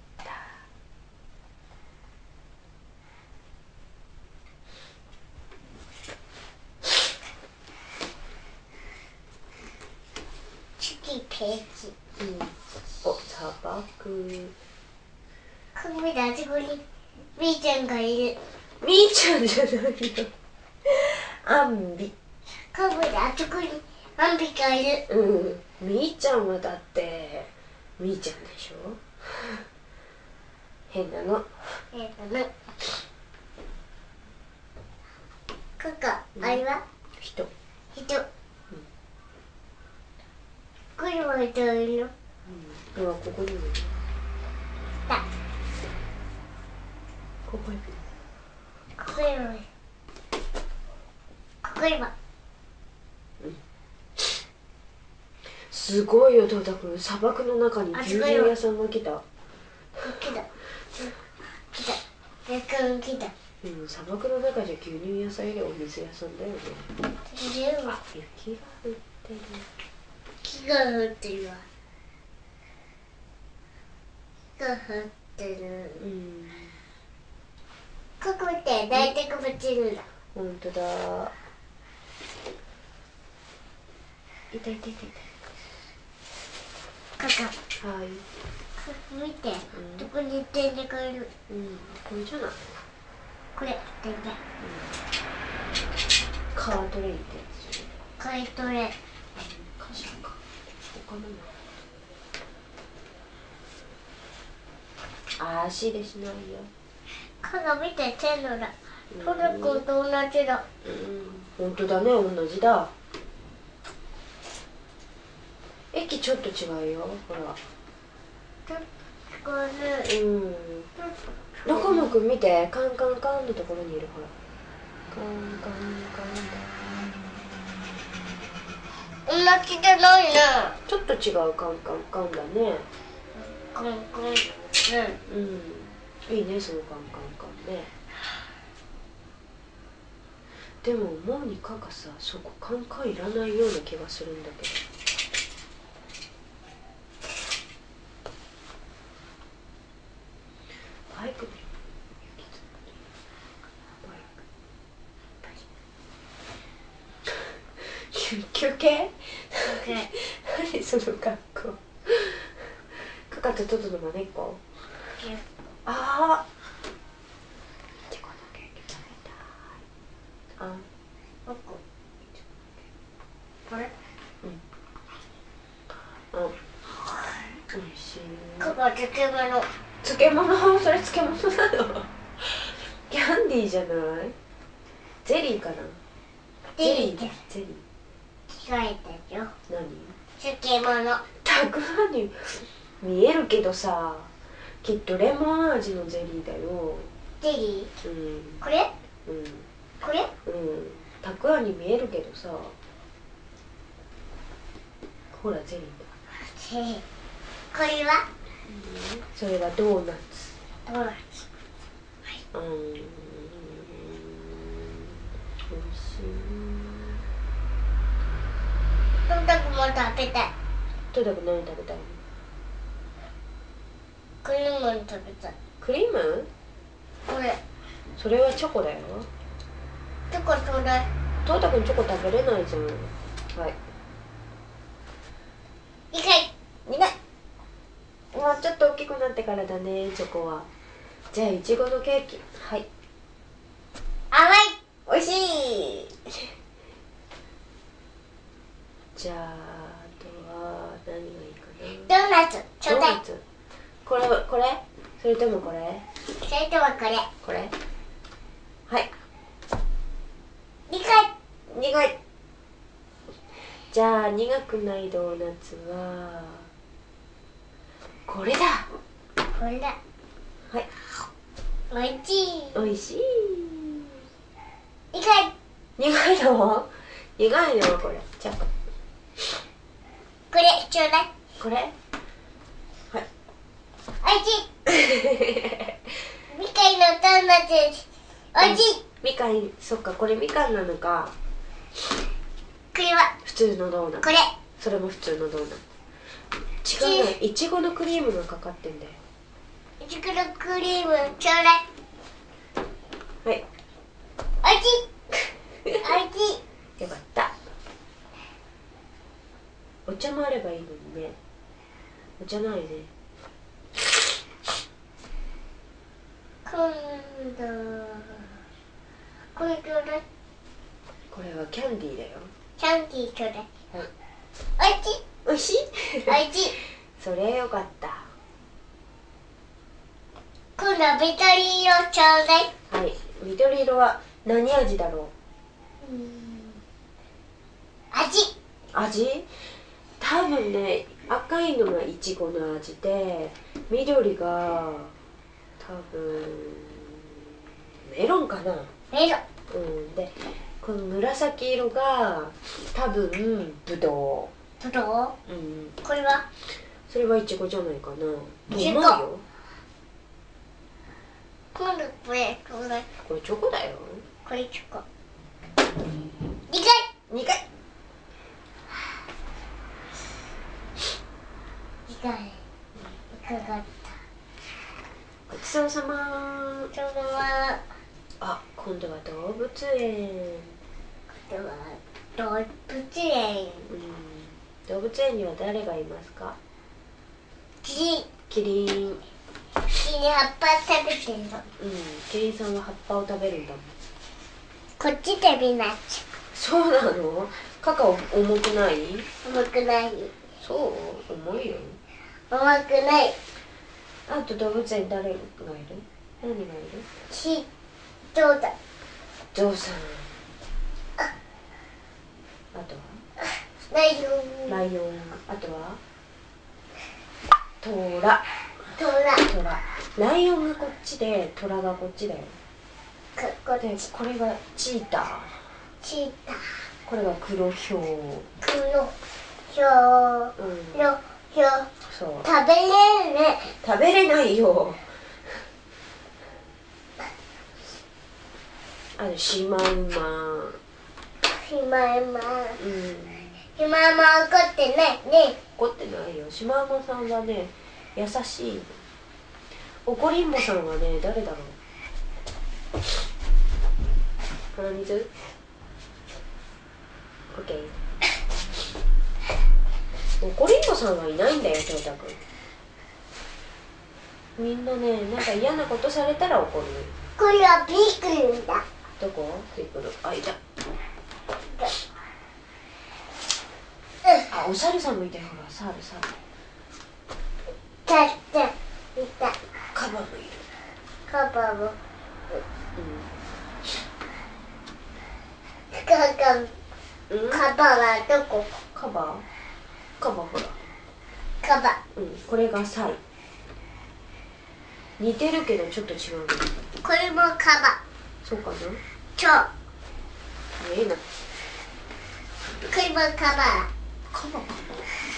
次ページ。 うん。お、砂漠。 カメラあそこにみーちゃんがいる。 みーちゃんじゃないよ。アンビ。 カメラあそこにアンビがいる。 うん。みーちゃんはだってみーちゃんでしょ。変なの。 えっとね。ここ、あれは人。 人。これも人いる。 うん。うわ、ここにもいる。 だ。 ここに。 ここにもいる。ここにも。 すごいよ、トータくん。砂漠の中に牛乳屋さんが来た。 来た。来た。でくん来た。 うん、砂漠の中じゃ牛乳屋さんよりお水屋さんだよね。 でも雪が降ってる。 木が降ってるわ。木が降ってる。 うん。 ここ見て、大体こっちるんだ。 ほんとだ。いたいたいたいここ。 た。はい。 ここ見て、 んどこに点でこれる。 うん、これじゃない。 これ、点で。 カートレインってやつじこれとれ。 ゃない。カシャか。他のも。足でしないよ。 ここ見て、線路だ。トラ君と同じだ。 うん、ほんとだね、同じだ。駅ちょっと違うよ、ほら。 ちょっとこれ。 うん。中野くん見て、カンカンカンのところにいる、ほら。カンカンカンだ。 同じじゃないね。 ちょっと違うカンカンカンだね。 コンコン。うん。 うん。いいね、そのカンカンカンね。でも、モーニカがさ、そこカンカンいらないような気がするんだけど。バイクで休憩？何その格好。かかとトトのまねっこ。ああ。チョコのケーキ食べたい。あ。 ここ。これ。 うん。あ。美味しい。 ここ漬物。 漬物？それ漬物なの？キャンディーじゃない？ゼリーかな？ ゼリーだ。ゼリー。 着替えたよ。 何？ 漬物。 たくあんに見えるけどさ、きっとレモン味のゼリーだよ。 ゼリー？ うん。 これ？ うん。 これ？ うん。たくあんに見えるけどさ。 ほらゼリーだ。 これはそれはドーナツ。 ドーナツ。 うん、おいしい。 トンタクも食べたい。 とにかく何食べたいの？ クリーム食べたい。 クリーム？ これそれはチョコだよ。 チョコちょうだい。 トータくんチョコ食べれないじゃん。はい。 苦い。 苦い。もうちょっと大きくなってからだね、チョコは。じゃあいちごのケーキ。はい。 甘い。 おいしい。じゃああとは何がいいかな。 ドーナツちょうだい。 ドーナツ。これこれ？それともこれ？ それともこれ。 これ？はい。 苦い。 苦い。じゃあ苦くないドーナツはこれだ。 これだ。 はい。 おいしい。 おいしい。 苦い。 苦いの？苦いのこれ。じゃあこれちょうだい。 これ？はい。 おいしい。みかんのドーナツです。おいしい。 みかん、そっか、これみかんなのか。 これは普通のドーナツ。 これ。 それも普通のドーナツ。違うね、いちごのクリームがかかってんだよ。 いちごのクリームちょうだい。 はい。 おいしい。おいしい。 よかった。お茶もあればいいのにね。お茶ないね。 今度これちょうだい。 これはキャンディーだよ。 キャンディーちょうだい。 はい。 おいしい。 おいしい？ おいしい。 それよかった。 今度は緑色ちょうだい。 はい。緑色は何味だろう？ 味。 味？多分ね、赤いのがいちごの味で、緑が多分メロンかな。 メロン。 うんで、この紫色が多分ブドぶどう。 ウ。うん。 これはそれはいちごじゃないかな。 いちご。 うまいよ。 今度これちょうだい。 これチョコだよ。 これチョコ。苦い。 苦い。 苦い。いかがだった？ ごちそうさま。 そのまま。 あ、今度は動物園。 これは動物園。 うん。動物園には誰がいますか？ キリン。 キリン。 キリン葉っぱ食べてるの。 うん。キリンさんは葉っぱを食べるんだもん。 こっち食べなきゃ。 そうなの？カカオ重くない？ 重くない。 そう重いよ。 重くない。 あと動物園誰がいる？何がいる？ ひ、どうだ。 ゾウさん。あとはライオン。 ライオン。あとはトラ。 トラ。 トラ。ライオンがこっちでトラがこっちだよ。 ここでこれがチーター。 チーター。 これが黒ヒョウ。 黒ヒョウ。 うん。 ヒョウ。ヒョウ。 そう。 食べれるね。 食べれないよ。あとシマウマ。 シマウマ。 うん。 シマウマ怒ってないね。 怒ってないよ。シマウマさんはね、優しい。怒りんぼさんはね、誰だろう。鼻水？オッケー。怒りんぼさんはいないんだよ、トヨタくん。みんなね、なんか嫌なことされたら怒る。 これはピークルだ。 どこ？ピークル。あ、いた。あ、お猿さんもいたよ、ほら、猿、猿。 たったいた。 カバもいる。 カバも。 うん。 カバ、 うん、 カバはどこ？ カバカバほら。 カバ。 うん、これがサイ。似てるけどちょっと違うね。 これもカバ。 そうかな。 チョウ。 ええな。 これもカバ。 カバかな。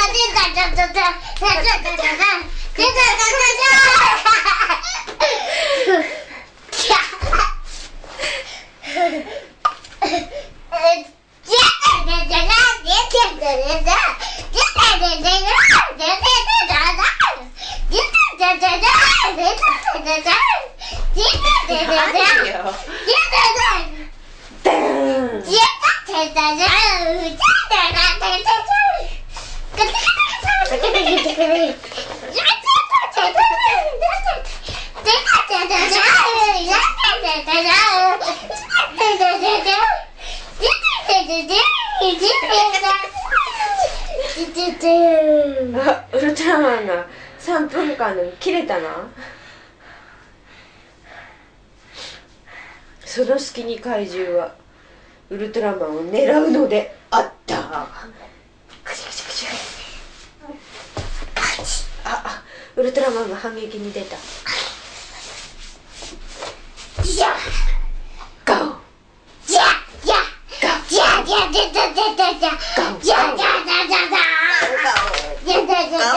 あ、ウルトラマンがさんぷんかんで切れたな。その隙に怪獣はウルトラマンを狙うのであった。ああ、ウルトラマンが反撃に出た。ゴー。じゃじゃじゃじゃじゃじゃじゃじゃじゃじゃじゃじゃじゃじゃじゃじゃじゃじゃじゃ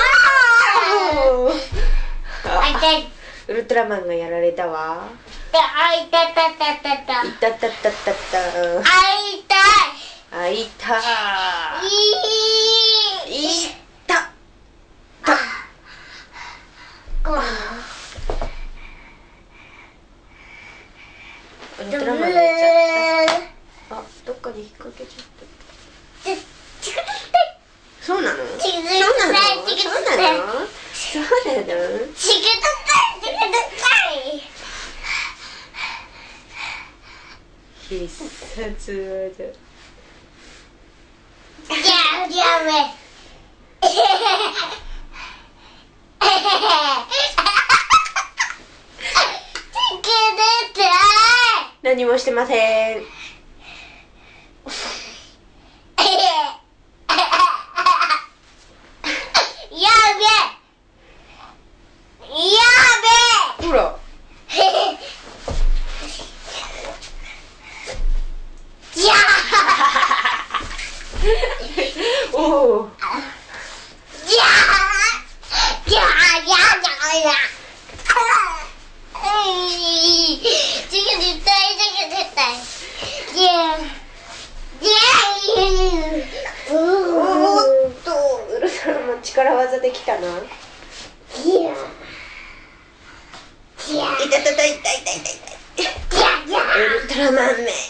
あいたいウルトラマンがやられたわ。 あいたたたたたいたたたたた。 あいたあいた。 いいた。た。ウルトラマンがやっちゃった。あ、どっかで引っ掛けちゃった。そうなの？そうなの？そうなの？そうなの？必殺技。何もしてません。ほら。おお。力技できたな。いたたたいたいたいたいた。ウルトラマンめ。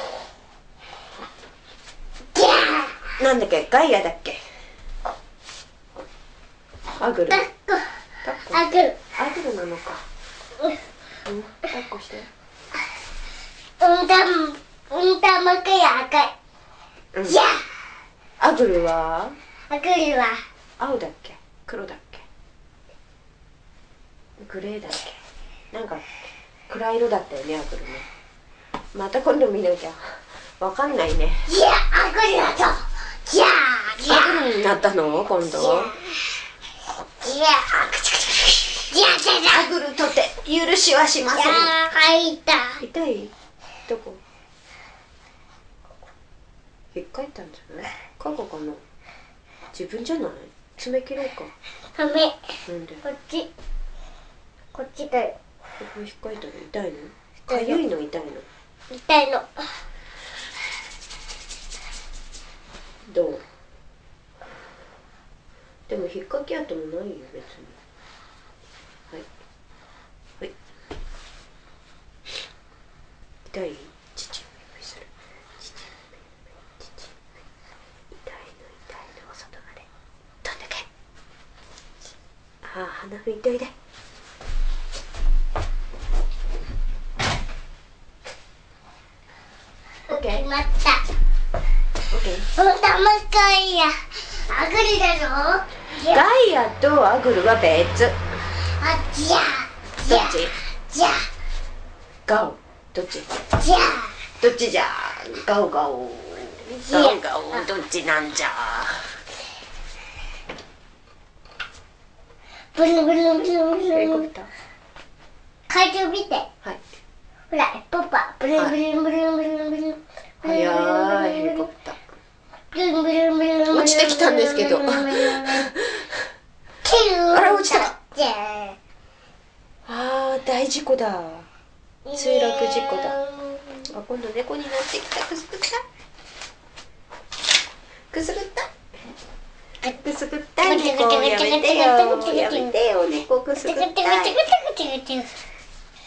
なんだっけ、ガイアだっけ。アグル。 アグル。 アグルなのか。うん、抱っこして。 うんたん、うんたんまくや赤い。 うん。 じゃアグルは。 アグルは。 青だっけ、黒だっけ、グレーだっけ、なんか暗い色だったよね、アグルね。また今度見なきゃわかんないね。 いや、アグルだと。じゃあ、じゃアグルになったの今度。 いや、くちくちくち。じゃあ、じゃあ、じゃあ。 アグルとて許しはしません。 いやー、痛い。 痛い？どこ？引っかいたんじゃない？カゴかな？自分じゃない？爪切ろうか。 ダメ。 なんで？ こっち。こっちだよ。 ここ引っかいたの痛いの？かゆいの痛いの？ 痛いの。 どう？でも引っかき跡もないよ別に。はい。はい。痛い？父を指する。父、父。痛いの痛いの外まで飛んでけ。ああ、鼻拭いといで。オッケー。 決まった。 オッケー。 うんたまかいや。アグリだぞ。 ガイアとアグルは別。 あ、じゃあ。 どっち？ じゃあ。 ガオ。どっち？ じゃあ。 どっちじゃ？ガオガオ。ガオガオ。どっちなんじゃ？ ブルブルブルブルヘリコプター。 怪獣見て。 はい。 ほら、ポッパ。ブルブルブルブルブル。 早いヘリコプター。 ブルブルブル。 落ちてきたんですけど。あら、落ちた。ああ、大事故だ。墜落事故だ。あ、今度猫になってきた。くすぐった。くすぐった。くすぐったい猫。やめてよ。やめてよ、猫くすぐったい。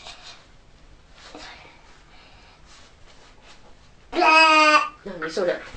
何それ。